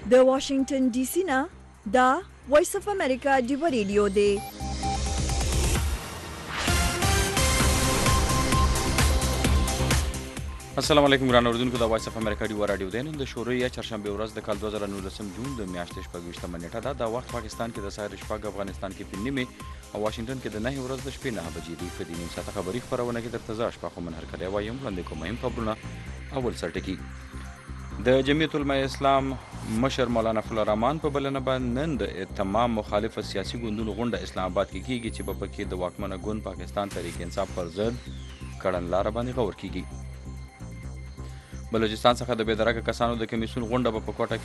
د واشنگټن ډي سي نه دا وایس اف امریکا ډیو ریډیو دی. السلام علیکم ګران اوردونکو، د وایس اف امریکا ډیو رادیو دی. نن د شوري یا چهارشنبه ورځ د کال 2019 جون د میاشتې 26 نیټه ده. د وخت پاکستان کې د سهار شپږ، افغانستان کې په نیمه او واشنگټن کې د 9 ورځ د شپې 9 بجې دی. په دې نیم ساعته خبري خبرونه کې درته زه شپه خو منهر کړی وایم. وړاندې کوم مهم خبرونه. اول سرټکی د جمعیت العلماء اسلام مشر مولانا فضل الرحمن په بلنه باندې نن د تمام مخالف سیاسي ګوندونو غونډه اسلام آباد کې کیږي چې په پکې د واکمنه ګوند پاکستان تحریک انصاف پر ضد کړنلاره باندې غور کیږي. بلوچستان څخه د بېدرکه کسانو د کمیسیون غونډه په کوټه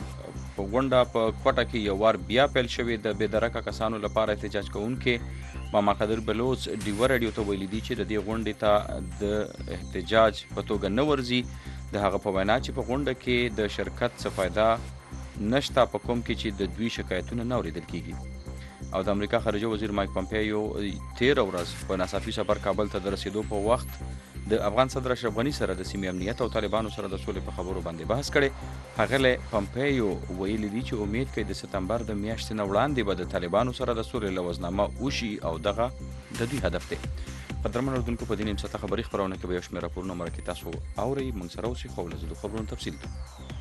کې یو وار بیا پیل شوې. د بېدرکه کسانو لپاره احتجاج کوونکې ماما قدر بلوچ ډیو رادیو ته ویلي دي چې د دې غونډې ته د احتجاج په توګه نه ورځي. د هغه په وینا چې په غونډه کې د شرکت څه فایده نشته په کوم کې چې د دوی شکایتونه نه اورېدل کیږي. او د امریکا خارجه وزیر مایک پمپیو 13 ورځ په ناڅاپي سفر کابل ته د رسیدو په وخت د افغان صدر اشرف غني سره د سیمې امنیت او طالبانو سره د سولې په خبرو باندې بحث کړي. هغه پمپیو ویلي دي چې امید کوي د سپتمبر د میاشتې نه وړاندې به د طالبانو سره د سولې لوزنامه وشي او دغه د دوی هدف دی. قدرمن اردوونکو، په دې نیم ساعته خبري خبرونه کې به یو شمېر راپورونه مرکې تاسو اورئ. موږ سره اوسئ خو له زه د خبرونو تفصیل ته.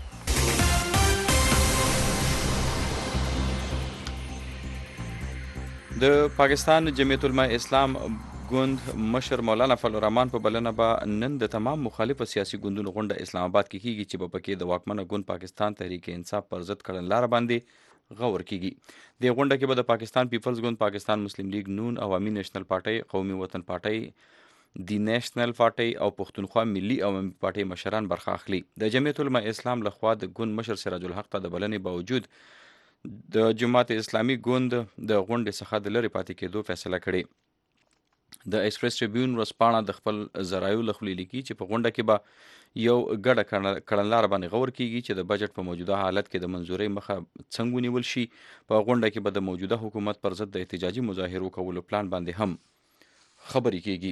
د پاکستان جمعیت العلماء اسلام ګوند مشر مولانا فضل الرحمن په بلنه به نن د تمام مخالف سیاسي ګوندونو غونډه اسلام آباد کې کیږي چې په پکې د واکمنه ګوند پاکستان تحریک انصاف پر ضد کړنلاره باندې غور کیږي. د غونډه کې به د پاکستان پیپلز ګوند، پاکستان مسلم لیگ نون، عوامي نیشنل پارټي، قومي وطن پارټي، دی نیشنل پارټي او پښتونخوا ملي عوامي پارټي مشران برخه اخلي. د جمعیت العلماء اسلام لخوا د ګوند مشر سراج الحق ته د بلنې باوجود د جماعت اسلامي ګوند د غونډې څخه د لرې پاتې کېدو فیصله کړې. د ایکسپریس ټریبیون ورځپاڼه د خپل ذرایعو له خولې لیکي چې په غونډه کې به یو ګډه کړنلاره باندې غور کیږي چې د بجټ په موجوده حالت کې د منظورۍ مخه څنګه ونیول شي. په غونډه کې به د موجوده حکومت پر ضد د احتجاجي مظاهرو کولو پلان باندې هم خبرې کیږي.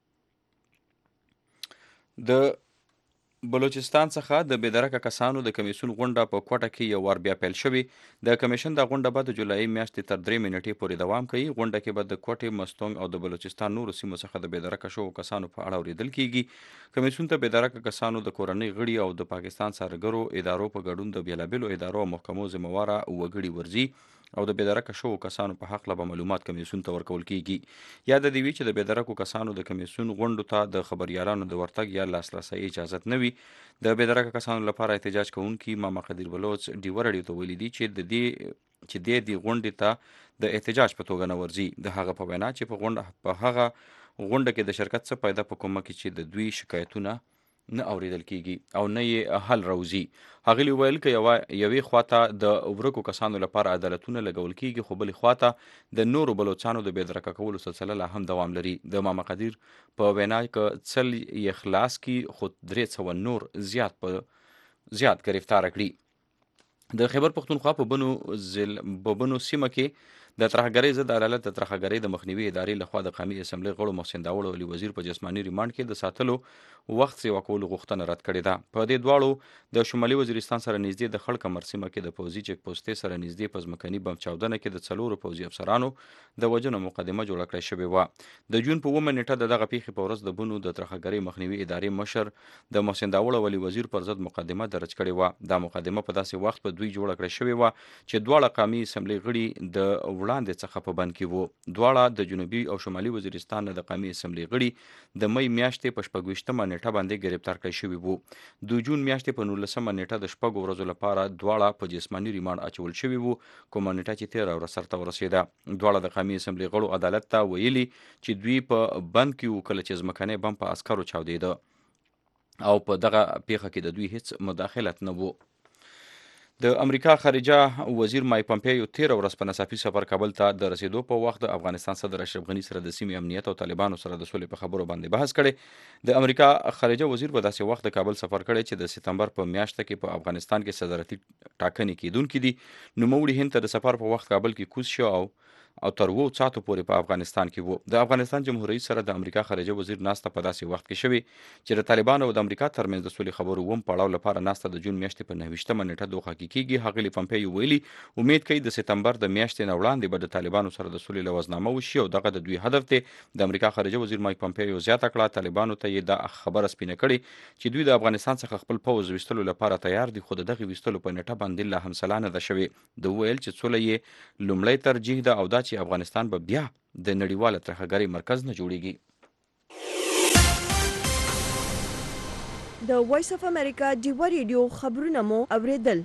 د بلوچستان څخه د بېدرکه کسانو د کمیسیون غونډه په کوټه کې یو وار بیا پیل شوې. د کمیشن د غونډه به د جولای میاشتې تر 3 نیټې پورې دوام کوي. غونډه کې به د کوټې، مستونګ او د بلوچستان نورو سیمو څخه د بېدرکه شوو کسانو په اړه اورېدل کیږي. کمیسیون ته بېدرکه کسانو د کورنۍ غړي او د پاکستان څارګرو ادارو په ګډون د بېلابېلو ادارو او محکمو ذمهواره وګړي ورځي او د بېدرکه شوو کسانو په حق له معلومات کمیسیون ته ورکول کیږي. یاد دې وي چې د بېدرکو کسانو د کمیسیون غونډو ته د خبریالانو د ورتګ یا لاسرسي اجازت نه وي. د بېدرکه کسانو لپاره احتجاج کوونکي ماما قدر بلوچ ډیو رادیو ته ویلي دي چې د غونډې ته د احتجاج په توګه نه ورځي. د هغه په وینا چې په هغه غونډه کې د شرکت څه پیدا په کومه کې چې د دوی شکایتونه نه اوریدل کیږي او نه یې حل راوځي. هغه ویل چې یوې خواته د ورکو کسانو لپاره عدالتونه لګول کیږي، خو بلې خواته د نورو بلوچانو د بېدرکه کولو سلسله لا هم دوام لري. د ماما قدر په وینا کې څل یې خلاص کی خو 300 نور زیات گرفتار کړي. د خیبر پښتونخوا په بنو سیمه کې د ترهګرۍ ضد عدالت د ترهګرۍ د مخنیوي ادارې لخوا د قومي اسمبلۍ غړو محسن داوړ او علي وزیر په جسماني ریمانډ کې د ساتلو وخت سیوا کولو غوښتنه رد کړې ده. په دې دواړو د شمالي وزیرستان سره نږدې د خړ کمر سیمه کې د پوځي چک پوسټې سره نږدې په ځمکني بم چاودنه کې د 4 پوځي افسرانو د وژنو مقدمه جوړه کړې شوې وه. د جون په 9 نیټه دغه پیښې په ورځ د بنو د ترهګرۍ مخنیوي ادارې مشر د محسن داوړ او علي وزیر پر ضد مقدمه درج کړې وه. دا مقدمه په داسې وخت په دوی جوړه کړې شوې وه چې دواړه قومي اسمبلۍ غړي د وړاندې څخه په بند کې وو. دواړه د جنوبي او شمالي وزیرستان د قومي اسمبلۍ غړي د مې میاشتې په 26 نیټه باندې گرفتار کړي شوي وو. د جون میاشتې په 19 نیټه د شپږو ورځو لپاره دواړه په جسماني ریمانډ اچول شوي وو، کومه نیټه چې 13 ورځې سرته ورسېده. دواړه د قومي اسمبلۍ غړو عدالت ته ویلي چې دوی په بند کې وو کله چې ځمکنی بم په عسکرو چاودېده او په دغه پیښه کې د دوی هیڅ مداخلت نه وو. د امریکا خارجه وزیر مایک پمپیو 13 ورځ په ناڅاپي سفر کابل ته د رسیدو په وخت د افغانستان صدر اشرف غني سره د سیمې امنیت او طالبانو سره د سولې په خبرو باندې بحث کړي. د امریکا خارجه وزیر په داسې وخت د کابل سفر کړي چې د سپتمبر په میاشت کې په افغانستان کې صدارتي ټاکنې کیدونکې دي. نوموړي هند ته د سفر په وخت کابل کې کوز شو او او تر 2 ساعتو پورې په افغانستان کې وو. د افغانستان جمهور رئیس سره د امریکا خارجه وزیر ناسته په داسې وخت کې شوې چې د طالبانو او د امریکا ترمنځ د سولې خبرو اووم پړاو لپاره ناسته د جون میاشتې په 29مه نیټه دوحه کې کیږي. ښاغلي پمپیو ویلي امید کوي د سپتمبر د میاشتې نه وړاندې به د طالبانو سره د سولې لوازنامه وشي او دغه د دوی هدف دی. د امریکا خارجه وزیر مایک پمپیو زیاته کړه طالبانو ته یې دا خبره سپینه کړې چې دوی د افغانستان څخه خپل پوځ ویستلو لپاره تیار دي، خو د دغه ویستلو په نیټه باندې لا هم سلا نه ده شوې. د ویل چې سوله یې لومړی ترجیح ده او دا چې افغانستان به بیا د نړیواله ترهګرۍ مرکز نه جوړیږي. د وایس اف امریکا ډیوه ریډیو خبرونه مو اوریدل.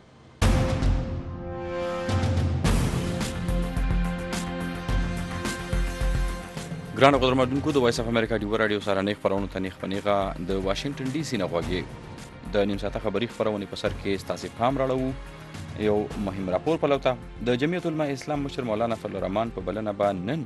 ګرانو قدرمنونکو د وایس اف امریکا ډیوه راډیو سره نیغ خپرونو ته نیغ په نیغه د واشنگټن ډي سي نه غوږی د نیم ساعته خبري خپرونې په سر کې ستاسو پام راړو. یو مهم راپور پلوته د جمعیت علماء اسلام مشر مولانا فضل الرحمن په بلنه باندې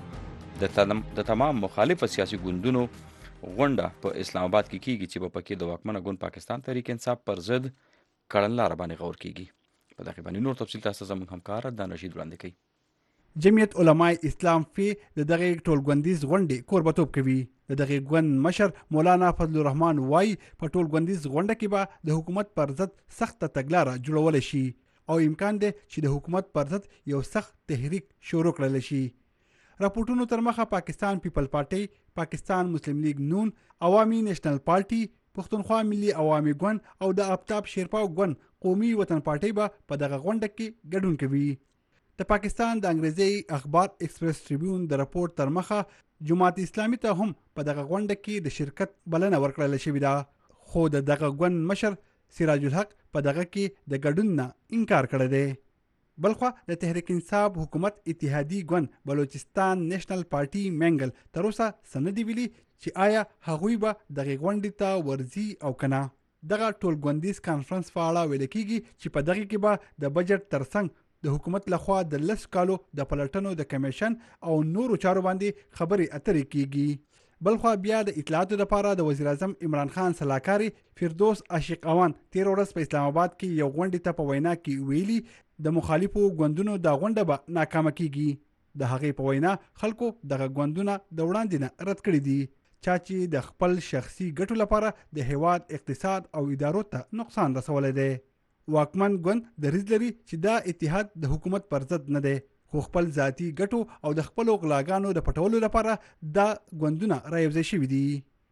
نن د تمام مخالف سیاسي ګوندونو غونډه په اسلام آباد کې کیږي چې په پکې د واکمنه ګوند پاکستان تحریک انصاف پر ضد کړنلاره باندې غور کیږي. په دغه باندې نور تفصیل تاسو زموږ همکار دان رشید وړاندې کوي. جمعیت علماء اسلام فی د دغه ټولګوندیز غونډې کوربتوب کوي. د دغه ګوند مشر مولانا فضل الرحمن وای په ټولګوندیز غونډه کې به د حکومت پر ضد سخت تګلاره جوړول شي او امکان دی چې د حکومت پر ضد یو سخت تحریک شروع کړل شي. راپورټونو تر مخه پاکستان پیپل پارټي، پاکستان مسلم لیگ نون، عوامي نیشنل پارټي، پښتونخوا ملي عوامي ګوند او د آفتاب شیرپاو ګوند قومي وطن پارټي به په دغه غونډه کې ګډون کوي. د پاکستان د انګریزي اخبار ایکسپریس ټریبیون د راپور تر مخه جماعت اسلامي ته هم په دغه غونډه کې د شرکت بلنه ورکړل شوې ده، خو د دغه ګوند مشر سراج الحق په دغه کې د ګډون نه انکار کړی دی. بلخوا د تحریک انصاف حکومت اتحادي ګوند بلوچستان نیشنل پارټي منګل تر اوسه سندې ویلي چې آیا هغوی به دغه غونډې ته ورځي او کنه. دغه ټولګوندیز کانفرنس په اړه ویل کیږي چې په دغه کې به د بجټ ترڅنګ د حکومت لخوا د 10 کالو د پلټنو د کمیشن او نورو چارو باندې خبرې اترې کیږي. بلخوا بیا د اطلاعاتو لپاره د وزیر اعظم عمران خان سلاکاري فردوس عاشق اوان 13 ورځ په اسلام آباد کې یو غونډې ته په وینا کې ویلي د مخالفو ګوندونو د غونډه به ناکامه کیږي. د هغې په وینا خلکو دغه ګوندونه د وړاندې نه رد کړي دي چې د خپل شخصي ګټو لپاره د هیواد اقتصاد او ادارو ته نقصان رسولی دی. واکمن ګوند دریځ لري چې دا اتحاد د حکومت پر ضد نه دی، خو خپل ذاتی ګټو او د خپلو غلاګانو د پټولو لپاره دا ګوندونه رايوځای شوي دي.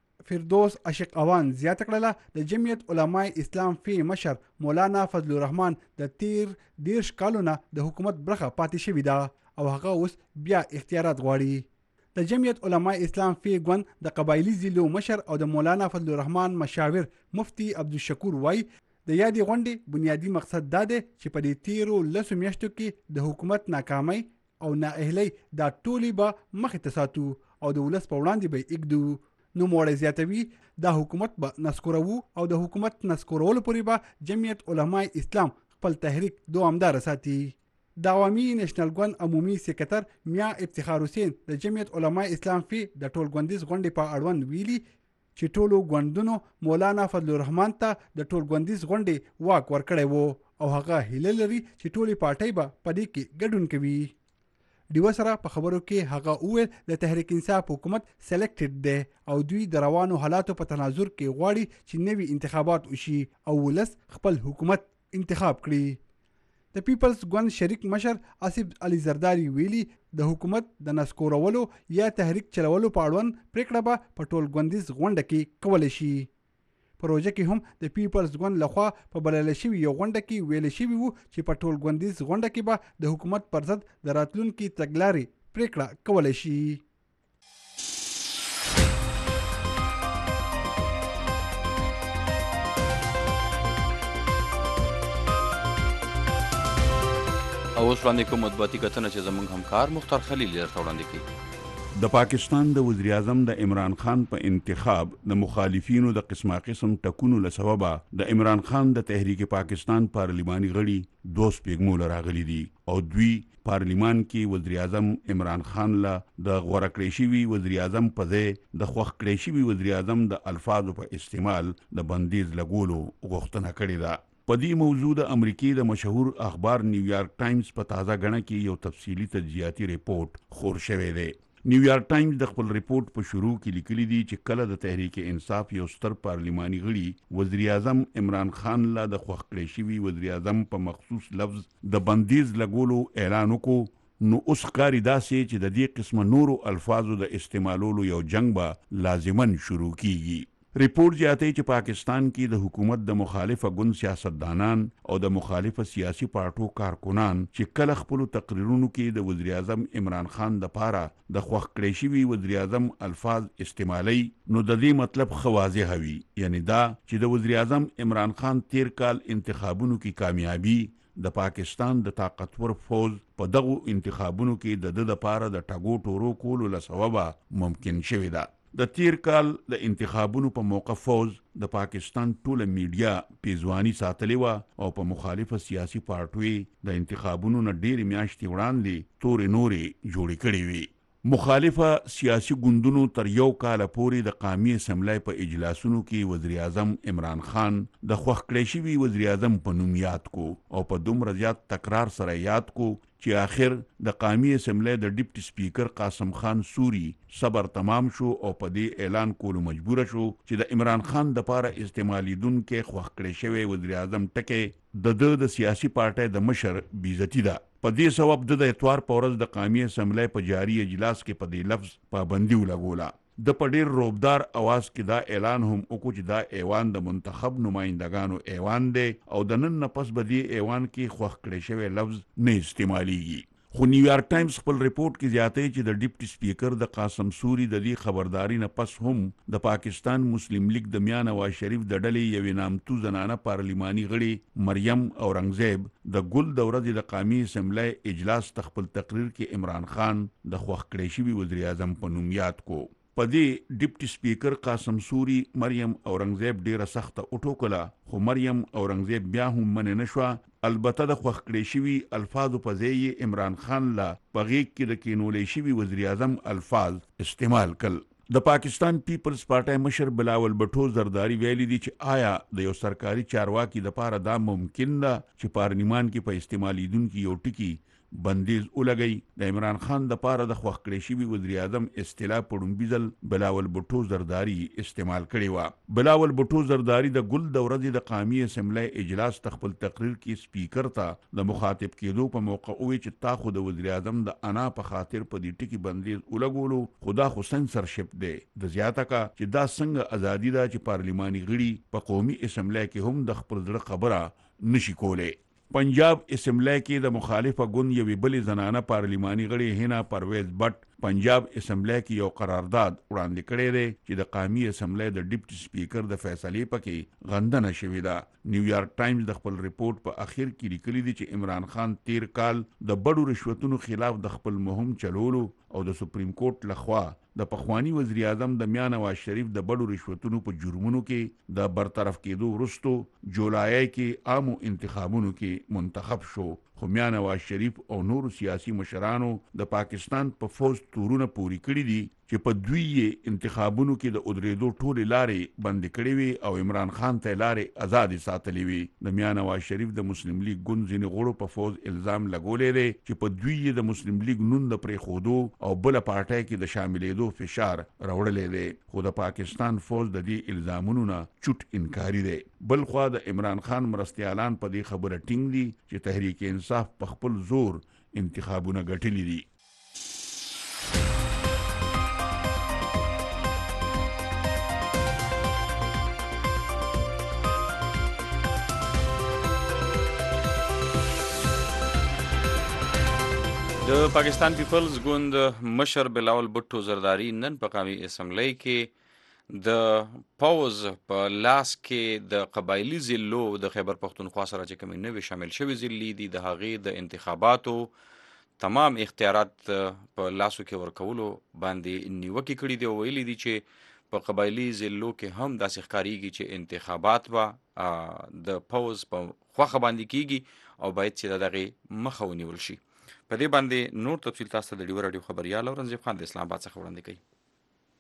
فردوس عاشق اوان زیاته کړله د جمعیت علماء اسلام فی مشر مولانا فضل الرحمن د 13 کالو نه د حکومت برخه پاتې شوې ده او هغه اوس بیا اختیارات غواړي. د جمعیت علماء اسلام فی ګوند د قبایلی ضلعو مشر او د مولانا فضل الرحمن مشاور مفتی عبدالشکور وای د یادې غونډې بنیادی مقصد دا دی چې په دې 13 میاشتو کې د حکومت ناکامۍ او نااهلۍ دا ټولې به مخې ته ساتو او د ولس په وړاندې به ایږدو. نوموړی زیاتوي دا حکومت به نسکورو او د حکومت نسکورولو پورې به جمعیت علماء اسلام خپل تحریک دوامدار ساتي. د عوامي نیشنل ګوند عمومي سکرټر میا افتخار حسین د جمعیت علماء اسلام فی د ټولګوندیز غونډې په اړوند ویلي چې ټولو ګوندونو مولانا فضل الرحمن ته د ټولګوندیز غونډې واک ورکړی وو او هغه هیله لري چې ټولې پارټۍ به په دې کې ګډون کوي. ډیوه سره په خبرو کې هغه وویل د تحریک انصاف حکومت سلیکټډ دی او دوی د روانو حالاتو په تناظر کې غواړي چې نوي انتخابات وشي او ولس خپل حکومت انتخاب کړي. د پیپلز ګوند شریک مشر آصف علي زرداری ویلي د حکومت د نسکورولو یا تحریک چلولو په اړوند پریکړه به په ټولګوندیز غونډه کې کولی شي. پروژه کې هم د پیپلز ګوند لخوا په بلل شوي یو غونډه کې ویل شوي وو چې په ټولګوندیز غونډه کې به د حکومت پر ضد د راتلونکي تګلارې پریکړه کولی شي. او اوس وړاندې کوم مطبوعاتي کتنه چې زموږ همکار مختار خلیل درته وړاندې کوي. د پاکستان د وزیر اعظم د عمران خان په انتخاب د مخالفینو د قسمه قسم ټکونو له سببه د عمران خان د تحریک پاکستان پارلماني غړي 2 سپېږمو راغلي دي او دوی پارلمان کې وزیر اعظم عمران خان له د غوړه کړی شوي وزیر اعظم په ځای د خوښ کړی شوي وزیر اعظم د الفاظو په استعمال د بندیز لګولو غوښتنه کړې ده. په دې موضوع د امریکې د مشهور اخبار نیویارک ټایمز په تازه غڼه کې یو تفصیلی تجزیاتي ریپورت خور شوی دی. نیویارک ټایمز د خپل ریپورت په شروع کې لیکلي دي چې کله د تحریک انصاف یو ستر پارلیماني غړي وزیر اعظم عمران خان لا د خوښ کړی شوي وزیر اعظم په مخصوص لفظ د بندیز لګولو اعلان وکړو، نو اوس ښکاري داسې چې د دې قسمه نورو الفاظو د استعمالولو یو جنگ به لازمن شروع کیږي. ریپورت زیاتوي چې پاکستان کې د حکومت د مخالفه ګوند سیاستدانان او د مخالفه سیاسي پارټو کارکنان چې کله خپل تقریرونو کې د وزیر اعظم عمران خان د پاره د خوښ کړی شوي وزیر اعظم الفاظ استعمالي، نو د دې مطلب ښه واضح وي، یعنی دا چې د وزیر اعظم عمران خان تیر کال انتخابونو کې کامیابی د پاکستان د طاقتور فوج په دغو انتخابونو کې د د لپاره د ټاګو ټورو کولو له سببه ممکن شوی ده. د تیر کال د انتخابونو په موقع فوج د پاکستان ټوله میډیا پیزوانی ساتلې وه او په مخالفه سیاسي پارټوي د انتخابونو نه ډېرې میاشتې وړاندې تورې نورې جوړې کړې وي. مخالفه سیاسي ګوندونو تر یو کال پورې د قومي اسمبلی په اجلاسونو کې وزیر اعظم عمران خان د خوښ کړی شوي وزیر اعظم په نوم یاد کو او په دومره زیات تکرار سره یاد کو چې آخر د قومي اسمبلی د ډیپټي سپیکر قاسم خان سوري صبر تمام شو او په دې اعلان کولو مجبور شو چې د عمران خان د پاره استعمالیدونکو خوښ کړی شوی وزیر اعظم ټکي د سیاسي پارټۍ د مشر بیزتی ده. په دې سبب د اتوار په ورځ د قومي اسمبلی په جاری اجلاس کې په دې لفظ پابندي ولګوله. د په ډېر روبدار اواز کې دا اعلان هم وکړو چې دا ایوان د منتخب نمایندګانو ایوان دی او د نن نه پس به دې ایوان کې خوښ کړی شوی لفظ نه استعمالیږي. خو نیویارک ټایمز خپل ریپورت کې زیاتوي چې د ډیپټي سپیکر د قاسم سوري د دې خبرداري نه پس هم د پاکستان مسلم لیگ د میاں نواز شریف د ډلې یوې نامتو زنانه پارلیماني غړي مریم اورنګزیب د ګل د ورځې د قومي اسمبلی اجلاس خپل تقریر کې عمران خان د خوښ کړی شوي وزیر اعظم په نوم یاد کو. په دې ډیپټي سپیکر قاسم سوري مریم اورنګزیب ډیره سخته وټوکله، خو مریم اورنګزیب بیا هم منې نه شوه. البته د خوښ کړی شوي الفاظو په ځای یې عمران خان لا په غیږ کې د کینولې شوي وزیر اعظم الفاظ استعمال کړل. د پاکستان پیپلز پارټۍ مشر بلاول بټو زرداری ویلي دي چې آیا د یو سرکاري چارواکي دپاره دا ممکن ده چې پارلیمان کې په استعمالیدونکي یو ټکي بندیز ولګي. د عمران خان د پاره د خوښ کړی شوي وزیر اعظم اصطلاح په ډومبي ځل بلاول بټو زرداری استعمال کړې وه. بلاول بټو زرداری د ګل د ورځې د قومي اسمبلی اجلاس خپل تقریر کې سپیکر ته د مخاطب کېدو په موقع وویل چې تا خو د وزیر اعظم د انا په خاطر په دې ټکي بندیز ولګولو، خو دا خو سنسرشپ دی. د زیاته کا چې دا څنګه ازادي ده چې پارلیماني غړي په قومي اسمبلی کې هم د خپل زړه خبره نشي کولی. پنجاب اسمبلی کې د مخالفه ګوند یوې بلې زنانه پارلیماني غړي هینا پرویز بټ پنجاب اسمبلی کې یو قرارداد وړاندې کړی دی چې د قومي اسمبلی د ډیپټي سپیکر د فیصلې پکې غندنه شوې ده. نیویارک ټایمز د خپل ریپورت په اخر کې لیکلي دي چې عمران خان تیر کال د بډو رشوتونو خلاف د خپل مهم چلولو او د سپریم کورټ لخوا د پخوانی وزیر اعظم د میاں نواز شریف د بډو رشوتونو په جرمونو کې د برطرف کېدو وروسته جولای کې عامو انتخابونو کې منتخب شو. خو میاں نواز شریف او نورو سیاسي مشرانو د پاکستان په فوج تورونه پوری کړي دي چې په دوی انتخابونو کې د ادریدو ټولې لارې بندې کړې وي او عمران خان ته لارې آزادې ساتلې وي. د میاں نواز شریف د مسلم لیگ ګوند ځینې غړو په فوج الزام لګولی دی چې په دوی د مسلم لیگ نوم د پرېښودو او بله پارټۍ کې د شاملېدو فشار راوړلی دی. خو د پاکستان فوج د دې الزامونو نه چوټ انکاري دی. بل خوا د عمران خان مرستیالان په دې خبره ټینګ دي چې تحریک انصاف په خپل زور انتخابونه ګټلي دي. د پاکستان پیپلز ګوند مشر بلاول بټو زرداری نن په قومي اسمبلی کې د پوز په لاس کې د قبایلی ضلعو د خیبر پښتونخوا سره چې کومې نوې شامل شوي ضلعې دي د هغې د انتخاباتو تمام اختیارات په لاسو کې ورکولو باندې نیوکې کړي دي او ویلي دي چې په قبایلی ضلعو کې هم داسې ښکارېږي چې انتخابات به د پوز په خوښه باندې کیږي او باید چې د دغې مخه ونیول شي. په دې باندې نور تفصیل تاسو ته د ډیو راډیو خبریال اورنګزیب خان د اسلام آباد څخه وړاندې کوي.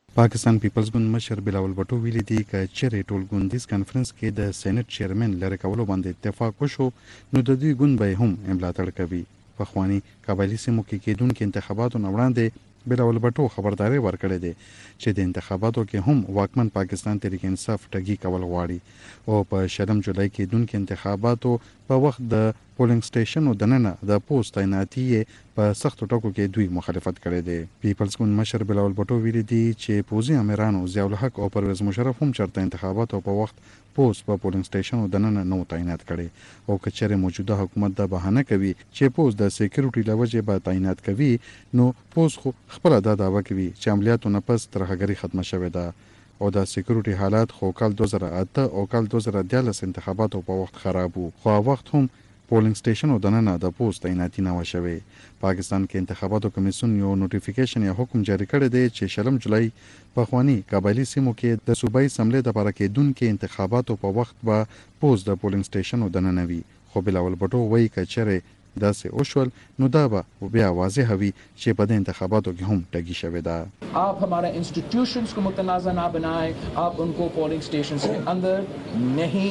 پاکستان پیپلز ګوند مشر بلاول بټو ویلي دی چې چیرې ټول ګوندیز کانفرنس کې د سېنات چیرمن لری کولو باندې اتفاق وشو نو د دوی ګوند به هم ملاتړ کوي. په خواني قبایلی سیمو کې کېدونکو انتخاباتو نه وړاندې بلاول بټو خبرداري ورکړې ده چې د انتخاباتو کې هم واکمن پاکستان تحریک انصاف ټګي کول غواړي او په شرم جولای کې دونکو انتخاباتو په وخت د پولینګ سټیشن او دننه د پوسټ تعیناتي په سختو ټکو کې دوی مخالفت کړی دی. پیپلز ګوند مشر بلاول بټو ویلي دی چې پوزي امیرانو ضیاء الحق او پرویز مشرف هم چرته انتخاباتو په وخت پوسټ په پولینګ سټیشن او دننه نو تعینات کړي او کچره موجوده حکومت د بهانه کوي چې پوسټ د سکیورټي لوجه به تعینات کوي نو پوسټ خو خپل د داوا کوي چې عملیاتو نه پس ترهګری ختمه شوې ده او د سکیورټي حالات خو کال 2008 او کال 2014 انتخاباتو په وخت خراب وو خو وخت هم پولینګ سټیشن او دننه د پوسټ تعیناتي نه وشوي. پاکستان کې انتخاباتو کمیسیون یو نوټیفیکیشن یا حکم جاری کړی دی چې شلم جولای په خواني قبایلی سیمو کې د صوبایي اسمبلی د لپاره کېدونکو انتخاباتو په وخت به پوسټ د پولینګ سټیشن او دننه وي. خو بلاول بټو وایي کچره داسې اوشول نو دا به بیا واضح وي چې په د انتخاباتو کې هم ټګي شوې ده. आप हमारा इंस्टीट्यूशंस को मुतनाज़ा ना बनाएं, आप उनको पोलिंग स्टेशन के अंदर नहीं,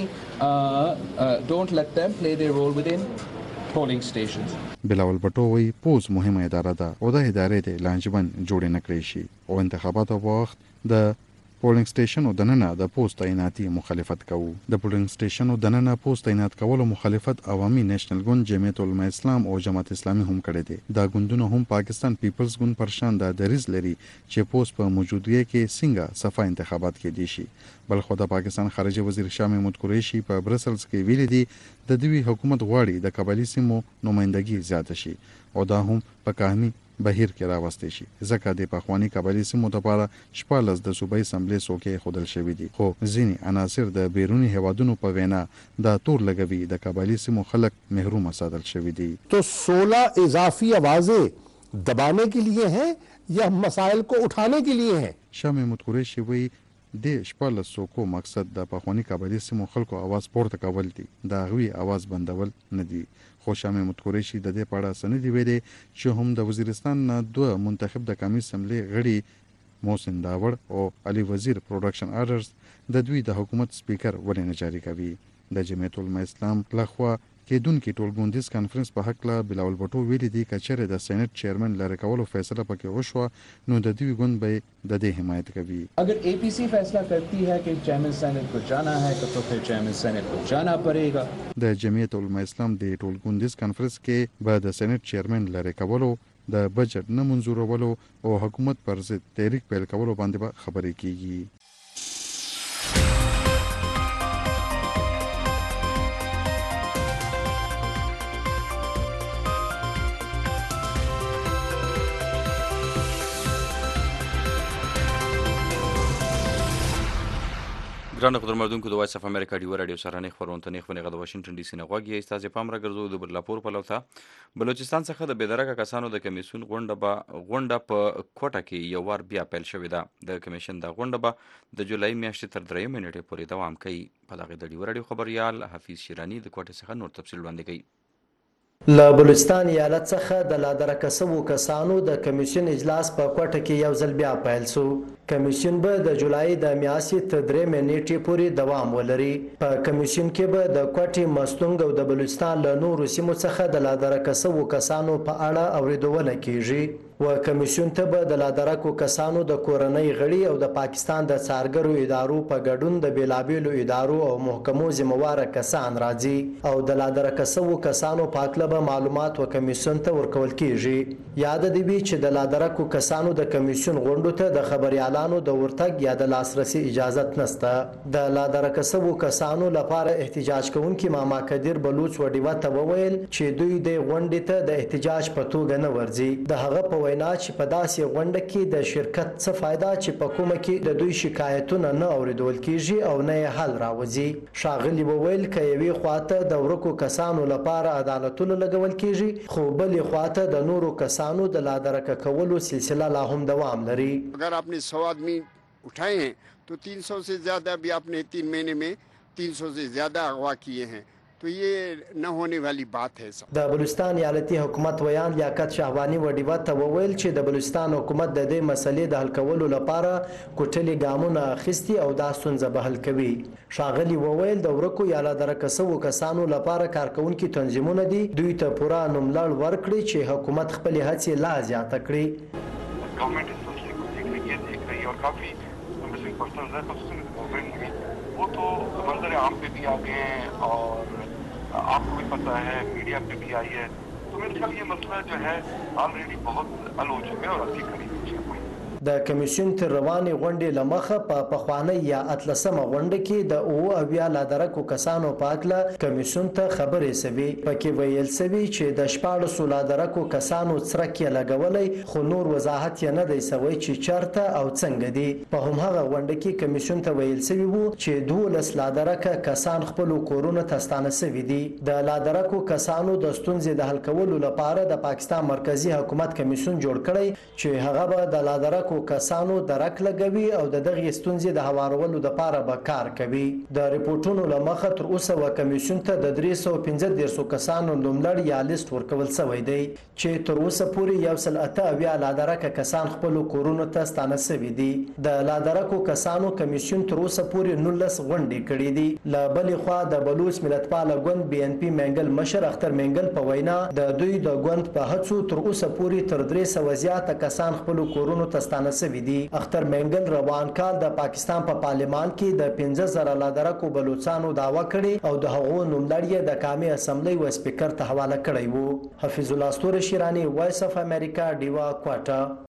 don't let them play their role within polling stations. بلاول بټو وایي پوز مهمه اداره ده او د ادارې د لانجمن جوړ نه کړی شي او انتخاباتو په وخت د پولینګ سټیشن او دننه د پوسټ تعیناتي مخالفت کوو. د پولینګ سټیشن او دننه پوسټ تعینات کولو مخالفت عوامي نېشنل ګوند جمعیت العلماء اسلام او جماعت اسلامي هم کړی دی. دا ګوندونه هم پاکستان پیپلز ګوند پر شان د دریز لري چې پوسټ په موجودګۍ کې څنګه صفه انتخابات کې دي شي. بل خو د پاکستان خارجه وزیر شاه محمود قریشي په برسلز کې ویلي دی د دوی حکومت غواړي د قبایلی سیمو نمائندګي زیاته شي او دا هم په قانوني بهیر کې راوستي شي ځکه د پخوانی قبایلی سیمو لپاره شپږ د صوبایي اسمبلی څوکۍ خودل شوې دي خو ځینې عناصر د بیرونی هوادونو په وینا دا تور لګوي د قبایلی سیمو خلک محروم ساتل شوي دي. तो 16 इजाफी आवाजें दबाने के लिए हैं या मसाइल को उठाने के लिए हैं. شاه محمود قریشي وایي د شپږ څوکو مقصد د پخوانی قبایلی سیمو خلکو आवाज پورته کول دي دا غوي आवाज بندول نه دي. خو شاه محمود قریشي د دې په اړه سند دی ویلي چې هم د وزیرستان نه دوه منتخب د قومي اسمبلی غړي محسن داوړ او علي وزیر پروډکشن آرډرز د دوی د حکومت سپیکر ولې نه جاری کوي. د جمعیت العلماء اسلام لخوا کېدونکو ټول ګوندیز کانفرنس په حق لا بلاول بټو ویلي دی کچره د سېنات چیرمن لری کولو فیصله پکې وشو نو د دوی ګوند به د دې حمایت کوي. अगर एपीसी फैसला करती है कि चेयरमैन सेनेट को जाना है तो फिर चेयरमैन सेनेट को जाना पड़ेगा. د جمعیت العلماء اسلام د ټول ګوندیز کانفرنس کې به د سېنات چیرمن لری کولو د بجټ نه منزورولو او حکومت پر ضد تحریک پیل کولو باندې به خبرې کیږي. ګرانو خبرمردونکو د وایس اف امریکا ډیو رادیو سره نه خبرونه غو د واشنگټن ډي سي نه غوږی استاد پام را ګرځو د بللاپور په لوته بلوچستان څخه د بېدرکه کسانو د کمیسیون غونډه په کوټه کې یو وار بیا پیل شوې ده. د کمیشن د غونډه به د جولای میاشتې تر 3 نیټې پورې دوام کوي. په دغه د ډیو رادیو خبريال حفیظ شیرانی د کوټه څخه نور تفصیل وړاندې کوي. له بلوچستان ایالت څخه د لادرکه سوو کسانو د کمیشن اجلاس په کوټه کې یو ځل بیا پیل شو. کمیشن به د جولای د میاشتې تر 3 نیټې پورې دوام ولري. په کمیشن کې به د کوټې مستونګ او د بلوچستان له نورو سیمو څخه د لادرکه سوو کسانو په اړه اوریدونه کیږي. و کمیشن ته به د لادرکو کسانو د کورنۍ غړي او د پاکستان د څارګرو ادارو په ګډون د بیلابیلو ادارو او محکمو ذمہوار کسان راځي او د لادرکه سوو کسانو په اړه به معلومات و کمیشن ته ورکول کیږي. یاد دی چې د لادرکو کسانو د کمیشن غونډو ته د خبريالانو د ورتګ یا د لاسرسي اجازه نشته. د لادرکه سوو کسانو لپاره احتجاج کوونکي ماما کدیر بلوچ وډیوا ته وویل چې دوی د غونډې ته د احتجاج په توګه نه ورځي. د هغه په وینا چې په داسې غونډه کې د شرکت څه فائدہ چې په کومه کې د دوی شکایتونه نه اوریدل کیږي او نه حل راوځي. شاغلی وویل چې یوې خواته د ورکو کسانو لپاره عدالتونه لګول کیږي خو بلې خواته د نورو کسانو د لادرکه کولو سلسله لا هم دوام لري. اگر आपने 100 आदमी उठाए हैं तो 300 से ज़्यादा भी आपने 3 महीने में 300 से ज़्यादा अगवा किए हैं. तो ये न होने वाली बात है सब. د بلوچستان ایالتي حکومت ویان لیاقت شهبانی وډیوه ته وویل چې د بلوچستان حکومت د دې مسلې د حل کولو لپاره کوټلي ګامونه اخیستي او دا ستونزه به حل کوي. ښاغلي وویل د ورکو یا لا درکه شوو کسانو لپاره کارکونکي تنظیمونه دي دوی ته پوره نوملړ ورکړي چې حکومت خپلې هڅې لا زیاته کړي. गवर्नमेंट इस सिलसिले को देख रही है, देख रही है और काफ़ी मिसिंग पर्सन है, खसूसन गवर्नमेंट में वो तो मंजर आम पे भी आ गए हैं और आपको भी पता है मीडिया पे भी आई है. तो मेरे ख्याल ये मसला जो है ऑलरेडी बहुत हल हो चुका है और अच्छी करीब हुई. د کمیسیون تر روانې غونډې له مخه په پخوانۍ یا اتلسمه غونډه کې د اویا لادرکو کسانو په هکله کمیسیون ته خبرې سوي. پکې ویل سوي چې د 14 لادرکو کسانو څرک یې لګولی خو نور وضاحت یې نه دی سوی چې چېرته او څنګه دي. په همهغه غونډه کې کمیسیون ته ویل سوي وو چې 12 لادرکه کسان خپلو کورونو ته ستانه سوي دي. د لادرکو کسانو د ستونزې د حل کولو لپاره د پاکستان مرکزی حکومت کمیسیون جوړ کړی چې هغه به د لادرکو کسانو درک لګوي او د دغه ستونزې د هوارولو لپاره به کار کوي. د ریپورتونو له مخه تر اوسه و کمیسیون ته د 315 کسانو نوملړ یا لیست ورکول شوی دی چې تر اوسه پورې 108 لادرکه کسان خپل کورونو ته ستانه شوي دي. د لادرکو کسانو کمیسیون تر اوسه پورې 19 غونډې کړې دي. له بلې خوا د بلوچ ملتپاله ګوند BNP منګل مشر اختر منګل په وینا د دوی د ګوند په هڅو تر اوسه پورې تر 300 زیاته کسان خپل کورونو ته ستانه شوي دي. اختر منګل روان کال د پاکستان په پارلمان کې د 15000 لادرکو بلوچستانو دعوا کړي او د هغو نوملړ یې د قومي اسمبلی و سپیکر ته حواله کړی وو. حفیظ الله استور شیرانی، وایس اف امریکا، ډیوا کوټا.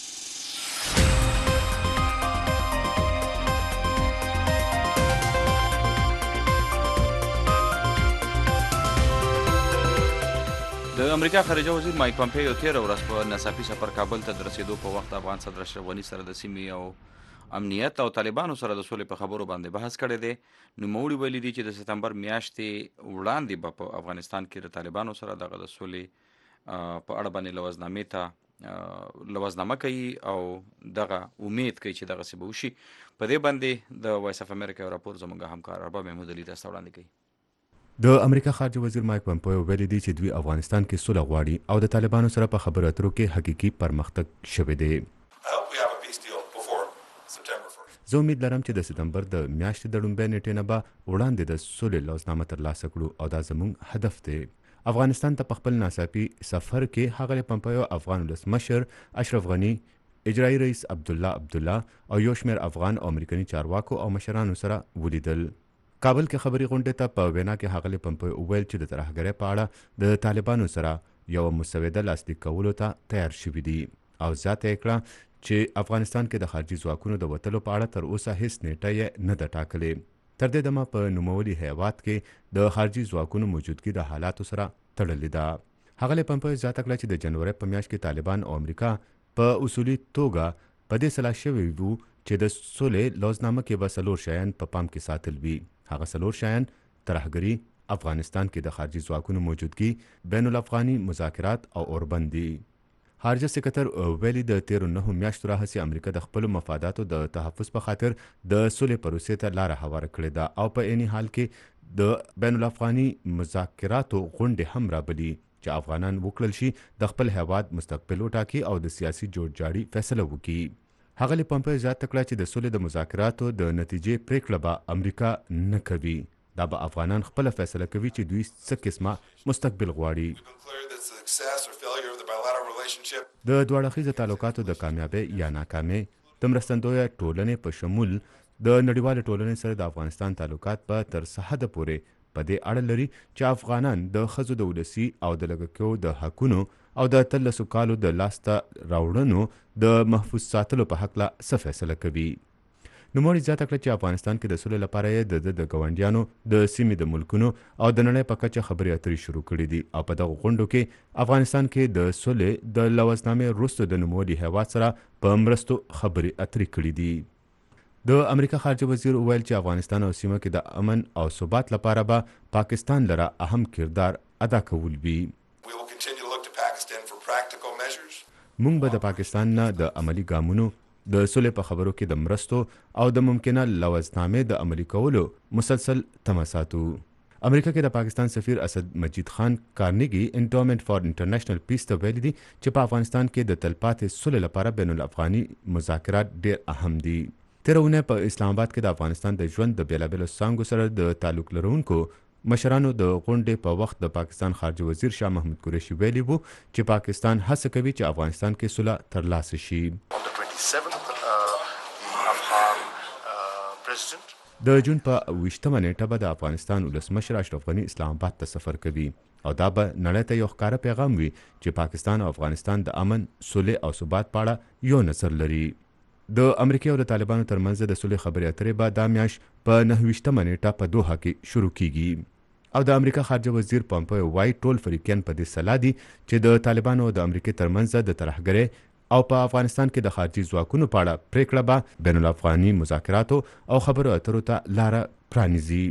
د امریکا خارجه وزیر مایک پامپیو تېره ورځ په ناڅاپي سفر کابل ته د رسېدو په وخت افغان صدر اشرف غني سره د سیمې او امنیت او طالبانو سره د سولې په خبرو باندې بحث کړی دی. نوموړي ویلي دي چې د سپتمبر میاشتې وړاندې به په افغانستان کې د طالبانو سره دغه د سولې په اړه باندې لوزنامې ته لوزنامه کوي او دغه امید کوي چې دغسې به وشي. په دې باندې د وایس اف امریکا یو راپور زموږ همکار ارباب محمود علي تاسو ته وړاندې کوي. د امریکا خارجه وزیر مایک پامپیو ویلي دی چې دوی افغانستان کې سوله غواړي او د طالبانو سره په خبرو اترو کې حقیقي پرمختګ شوی دی. زه امید لرم چې د سپتمبر د میاشتې د لومړۍ نیټې نه به وړاندې د سولې لوزنامه ترلاسه کړو او دا زموږ هدف دی. افغانستان ته په خپل ناڅاپي سفر کې ښاغلی پامپیو افغان ولسمشر اشرف غني، اجرایي رئیس عبدالله او یو شمېر افغان او امریکایي چارواکو او مشرانو سره ولیدل. کابل کې خبري غونډې ته په وینا کې ښاغلی پامپیو وویل چې د ترهګرۍ په اړه د طالبانو سره یو مسوده لاسلیک کولو ته تیار شوي دي او زیاته یې کړه چې افغانستان کې د خارجي ځواکونو د وتلو په اړه تر اوسه هیڅ نیټه یې نه ده ټاکلې. تر دې دمه په نوموړي هیواد کې د خارجي ځواکونو موجودګي د حالاتو سره تړلې ده. ښاغلی پامپیو زیاته کړه چې د جنوري په میاشت کې طالبان او امریکا په اصولي توګه په دې سلا شوي وو چې د سولې لوزنامه کې به 4 شیان په پام کې ساتل وي. هغه 4 شیان ترهګري، افغانستان کې د خارجي ځواکونو موجودګي، بین الافغاني مذاکرات او اوربند دي. خارجه سکرتر ویلي د 13 میاشتو راهیسې امریکا د خپلو مفاداتو د تحفظ په خاطر د سولې پروسې ته لاره هواره کړې ده او په عیني حال کې د بین الافغاني مذاکراتو غونډې هم رابلي چې افغانان وکړل شي د خپل هیواد مستقبل وټاکي او د سیاسي جوړجاړي فیصله وکړي. ښاغلی پامپیو زیاته کړه چې د سولې د مذاکراتو د نتیجې پریکړه به امریکا نه کوي. دا به افغانان خپله فیصله کوي چې دوی څه قسمه مستقبل غواړي. د دوه اړخیزو تعلقاتو د کامیابۍ یا ناکامۍ د مرستندویه ټولنې په شمول د نړیوالې ټولنې سره د افغانستان تعلقات به تر څه حده پورې په دې اړه لري چې افغانان د ښځو د ولسي او د لږکیو د حقونو او د 13 کالو د لاسته راوړنو د محفوظ ساتلو په هکله څه فیصله کوي. نوموړي زیاته کړه چې افغانستان کې د سولې لپاره یې د ګاونډیانو د سیمې د ملکونو او د نړۍ په کچه خبرې اترې شروع کړي دي او په دغو غونډو کې افغانستان کې د سولې د لوزنامې وروسته د نوموړي هیواد سره په مرستو خبرې اترې کړي دي. د امریکا خارجه وزیر وویل چې افغانستان او سیمه کې د امن او ثبات لپاره به پاکستان لره اهم کردار ادا کول وي. موږ به د پاکستان نه د عملی ګامونو د سولې په خبرو کې د مرستو او د ممکنه لوزنامې د عملي کولو مسلسل تمه ساتو. امریکا کې د پاکستان سفیر اسد مجید خان کارنیګي انډومنټ فار انټرنیشنل پیس ته ویلي دي چې په افغانستان کې د تلپاتې سولې لپاره بین الافغاني مذاکرات ډېر اهم دي. تیرونه په اسلام آباد کې د افغانستان د ژوند د بیلابیلو څانګو سره د تعلق لرونکو مشرانو د غونډې په وخت د پاکستان خارجه وزیر شاه محمود قریشي ویلي وو چې پاکستان هڅه کوي چې افغانستان کې صلح ترلاسه شي. د جون په 28مه نیټه به د افغانستان ولسمشر اشرف غني اسلام آباد ته سفر کوي او دا به نړۍ ته یو ښکاره پیغام وي چې پاکستان او افغانستان د امن، صلح او ثبات په اړه یو نظر لري. د امریکا او د طالبانو ترمنځ د صلح خبرې اترې به دا میاشت په 29مه نیټه په دوحه کې شروع کیږي او د امریکا خارجه وزیر پامپیو وایي ټول فریقین په دې سلا دي چې د طالبانو او د امریکا ترمنځ د ترهګرۍ او په افغانستان کې د خارجي ځواکونو په اړه پریکړه به بین الافغاني مذاکراتو او خبرو اترو ته لاره پرانیزي.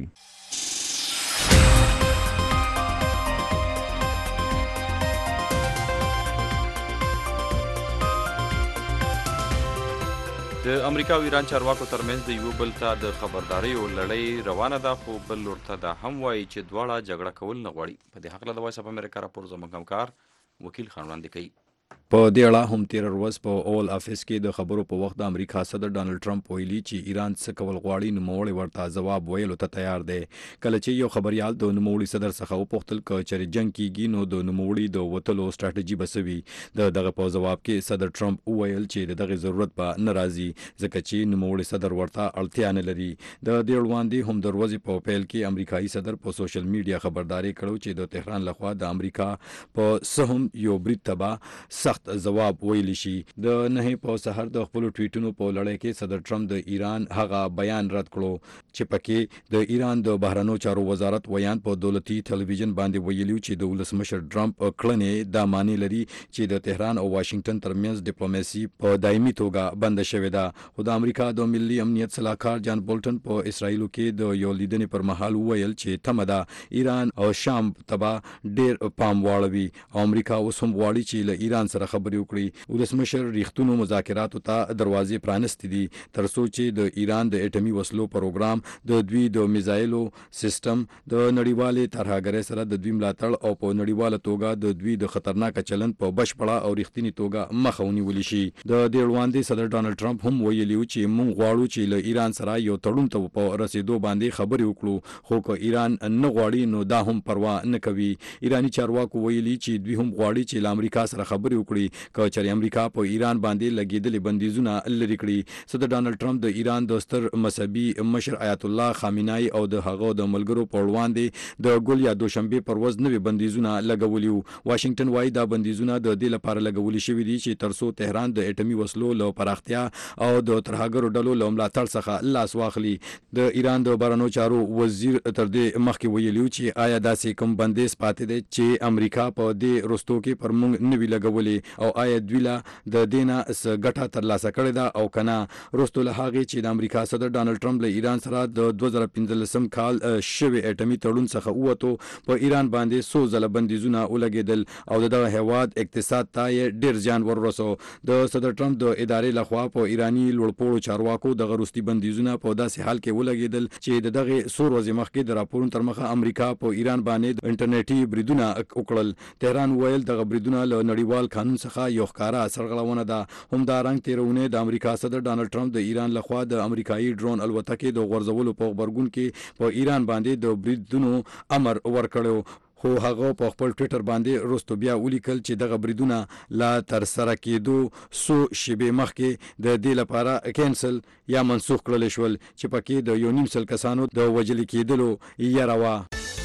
د امریکا او ایران چارواکو ترمنځ د یو بل ته د خبرداریو لړۍ روانه ده، خو بل لور ته دا هم وایي چې دواړه جګړه کول نه غواړي. په دې هکله د وایس اف امریکا راپور زموږ همکار وکیل خان وړاندې کوي. په دې اړه هم تیر ورځ په اول افیس کې د خبرو په وخت د امریکا صدر ډانلډ ټرمپ ویلي چې ایران څه کول غواړي نوموړی ورته ځواب ویلو ته تیار دی. کله چې یو خبريال د نوموړي صدر څخه وپوښتل چې جنگ کیږي نو د نوموړي د وټلو ستراتیژي بسوي، دغه په جواب کې صدر ټرمپ وویل چې دغه ضرورت به ناراضي ځکه چې نوموړي صدر ورته اړتیا نه لري. د دې وړاندې هم دروازې په پیل کې امریکایي صدر په سوشل میډیا خبرداري کړو چې د تهران لخوا د امریکا په سهم یو برید تبا سخت جواب ویل شي. د نه په سحر د خپل ټویټونو په لړۍ کې صدر ټرمپ د ایران هغه بیان رد کړو چې پکې د ایران د بهرنیو چارو وزارت ویان په دولتي ټلویزیون باندې ویلي چې د ولسمشر ټرمپ کړنې د معنی لري چې د تهران او واشنگټن ترمنځ ډیپلوماسي په دایمي توګه بند شوې ده. خو د امریکا د ملي امنیت صلاحکار جان بولټن په اسرایلو کې د یو لیدنې پر مهال ویل چې تمه ده ایران او شام تبا ډیر پام واړوي او امریکا اوس هم غواړي چې له ایران سره خبرې وکړي. ولسمشر ریښتونو مذاکراتو ته دروازې پرانستې دي ترڅو چې د ایران د اټومي وسلو پروګرام، د دوی د میزایلو سیستم، د نړیوالې ترهګرۍ سره د دوی ملاتړ او په نړیواله توګه د دوی د خطرناک چلند په بشپړه او ریښتینی توګه مخه ونیول شي. د دې وړاندې صدر ډانلډ ټرمپ هم ویلي چې موږ غواړو چې له ایران سره یو تړون ته په رسیدو باندې خبرې وکړو، خو که ایران نه غواړي نو دا هم پروا نه کوي. ایرانی چارواکو ویلي چې دوی هم غواړي چې له امریکا سره خبرې وکړي چې امریکا په ایران باندې لګیدلې بندیزونه لري کړي. صدر ډانلډ ټرمپ د ایران د ستر مذهبي مشر آیت الله خامنه‌ای او د هغه د ملګرو په وړاندې د ګل یا دوشنبه پر ورځ نوې بندیزونه لګولي وو. واشنگټن وايي دا بندیزونه د دې لپاره لګولي شوي دي چې ترڅو تهران د اټومي وسلو له پراختیا او د ترهګرو ډلو له ملاتړ څخه لاس واخلي. د ایران د بهرنیو چارو وزیر تر دې مخکې ویلي چې آیا داسې کوم بندیز پاتې دی چې امریکا په دې رستو کې پر موږ نوي لګولي او آیا دوی د دینه ګټه ترلاسه کړې ده او کنه. وروسته له هغې چې د امریکا صدر ډانلډ ټرمپ له ایران سره د 2015 کال شوی اټومي تړون څخه ووتو، په ایران باندې څو ځله بندیزونه ولګېدل او دغه هیواد اقتصاد ته یې ډېر زیان ورسو. د صدر ټرمپ د ادارې لخوا په ایرانی لوړپوړو چارواکو دغه وروستي بندیزونه په داسې حال کې ولګېدل چې دغه څو ورځې مخکې د راپورونو تر مخه امریکا په ایران باندې د انټرنیټي بریدونه وکړل. تهران ویل دغه بریدونه له نړیوال قانون څخه یو ښکاره سرغړونه ده. همدارنګه تیرونه د امریکا صدر ډانلډ ټرمپ د ایران لخوا د امریکایي ډرون الوتکې د غورځولو په خبرګون کې په ایران باندې د بریدونو امر ورکړو، خو هغه په خپل ټویټر باندې وروسته بیا ولیکل چې دغه بریدونه لا تر سره کېدو څو شیبې مخکې د دې لپاره کینسل یا منسوخ کړل شول چې پکې د 1.5 کسانو د وژل کېدلو یاره وه.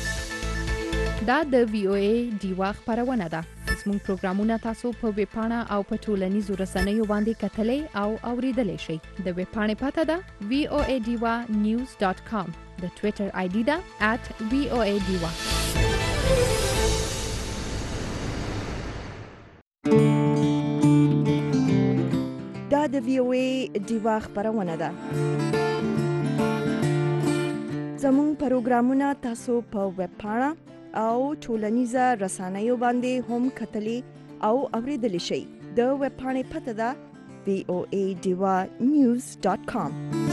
دا د VOA ډیوا خبرونه ده. زموږ پروګرامونه تاسو په ویب پاڼه او په ټولنیزو رسنیو باندې کتلای او اوریدلای شئ. د ویب پاڼې پته ده voadiwa.news.com. د ټویټر آی ډي ده @voadiwa. دا د VOA ډیوا خبرونه ده. زموږ پروګرامونه تاسو په ویب پاڼه او ټولنیزه رسنیو باندې هم کتلی او اوریدلی شئ. د ویب پاڼې پته ده voadiwa.news.com.